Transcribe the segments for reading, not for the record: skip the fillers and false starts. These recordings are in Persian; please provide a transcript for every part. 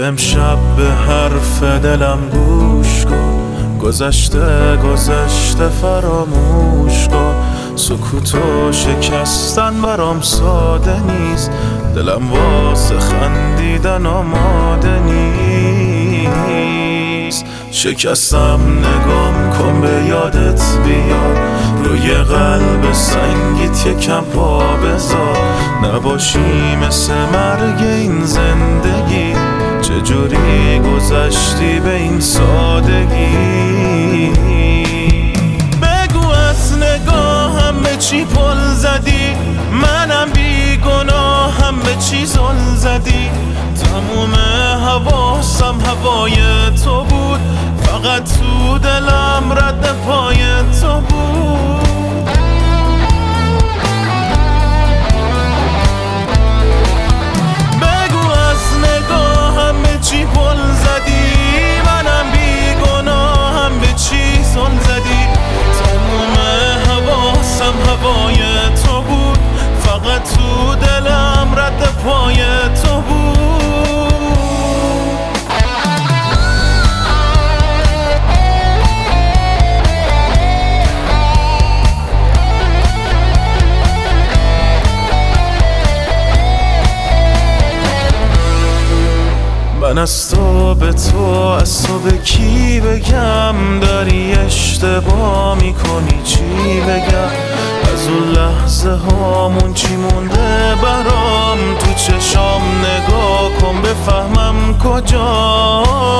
امشب به حرف دلم گوش کن، گذشته فراموش کن. سکوتو شکستن برام ساده نیست، دلم واسه خندیدن آماده نیست. شکستم نگام کن به یادت بیاد، روی قلب سنگیت یکم پا بذار. نباشی مثل مرگ این زندگی، چجوری گذشتی به این سادگی. بگو از نگاهم به چی پل زدی، منم بی گناهم به چی زل زدی. تموم حواسم هوای تو بود، فقط تو دلم رد پای تو بود. بگو از نگاهم به چی پل زدی، منم بی گناهم به چی زل زدی. تموم حواسم هوای تو بود، فقط تو دلم رد پای تو بود. من از تو به تو، از تو به کی بگم؟ داری اشتباه میکنی چی بگم؟ از اون لحظه هامون چی مونده برام؟ تو چشام نگاه کن بفهمم کجا.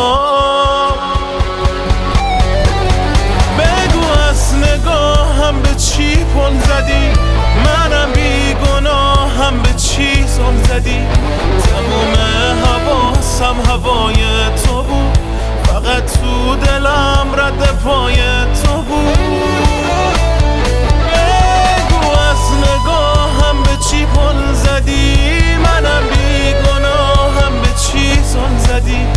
بگو از نگاهم به چی پل زدی، منم بی گناهم به چی زل زدی. تموم حواسم هوای تو بود، فقط تو دلم رد پای تو بود. بگو از نگاهم به چی پل زدی، منم بی گناهم به چی زل زدی.